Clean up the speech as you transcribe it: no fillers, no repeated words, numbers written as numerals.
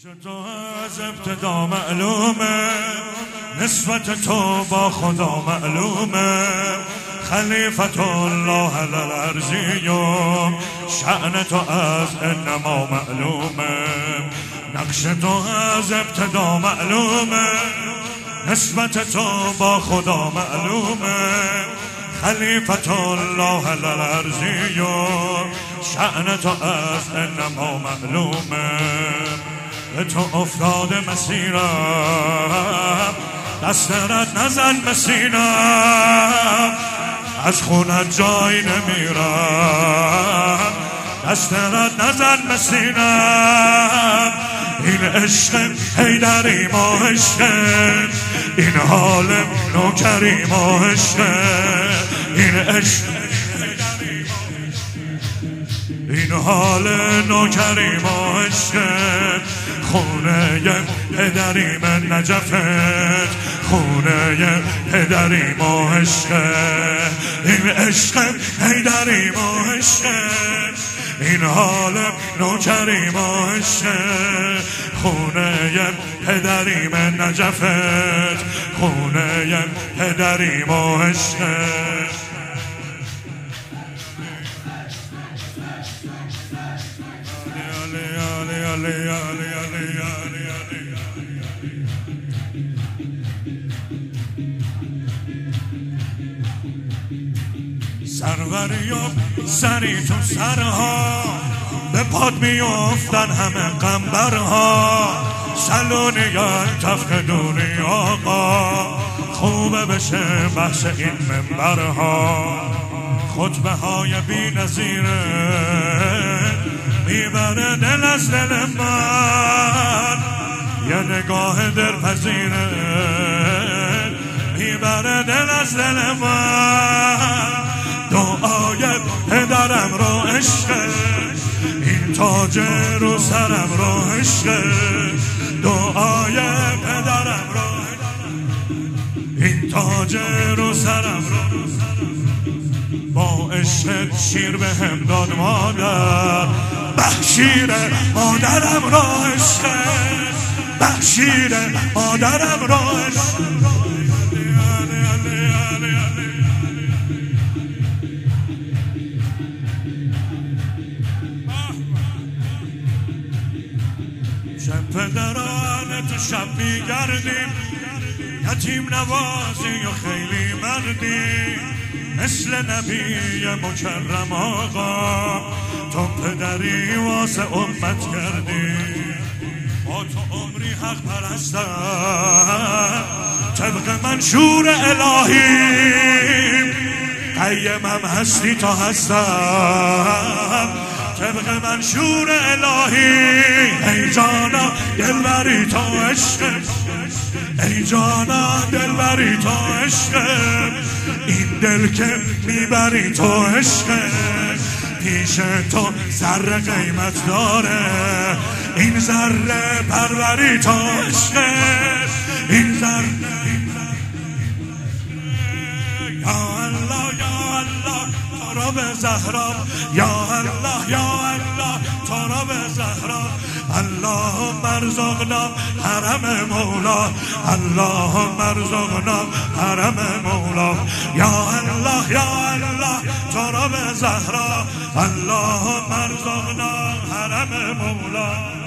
تو از ابتدا معلومه، نسبت تو با خدا معلومه. خلیفت الله علی الارضی و شأن تو از انما معلومه. نقش تو از ابتدا معلومه، نسبت تو با خدا معلومه. خلیفت الله علی الارضی و شأن تو از انما معلومه. به تو افتاده مسیرم، دست رد نزن به سینم. از خونت جای نمیرم، دست رد نزن به سینم. این عشق حیدری ما عشق، این حال نوکری ما عشق. این عشق این حال نوکری ما عشق. خونه پدری من نجفت، خونه پدری ما عشق. این عشق حیدری ما عشق، این حال نوکری ما عشق. خونه پدری من نجفت، خونه پدری ما عشق. سروری و سری تو سرها، به پاد میافتن همه قنبرها. سلونیان تفقدونی آقا، خوبه بشه بحث این منبرها. خطبه های بی نظیره، میبره دل از دل من. یه نگاه دلپذیره، میبره دل از دل من. دعای پدرم رو عشق، این تاج رو سرم رو عشق. دعای پدرم رو، این تاج رو سرم رو. با عشق شیر به هم داد مادر، بخشیر مادرم رو عشق، بخشیر مادرم رو عشق. شب پدران تو شب میگردیم، یتیم نوازی و خیلی مردی. مثل نبی مکرم آقا، تو پدری واسه امت کردی. با تو عمری حق پرستم، طبق منشور الهی. قیمم هستی تا هستم، طبق منشور الهی. ای جانا دلبری تو عشق، ای جانا دلبری تو عشق. این دل که میبری تو عشق، پیش تو ذره قیمت داره. این ذره پروری تو عشق، این ذره. یا الله یا الله تو را به زهرا، یا الله یا الله تو را به زهرا. اللهم ارزقنا حرم مولا، اللهم ارزقنا حرم مولا. یا الله یا الله تو را به زهرا، اللهم ارزقنا حرم مولا.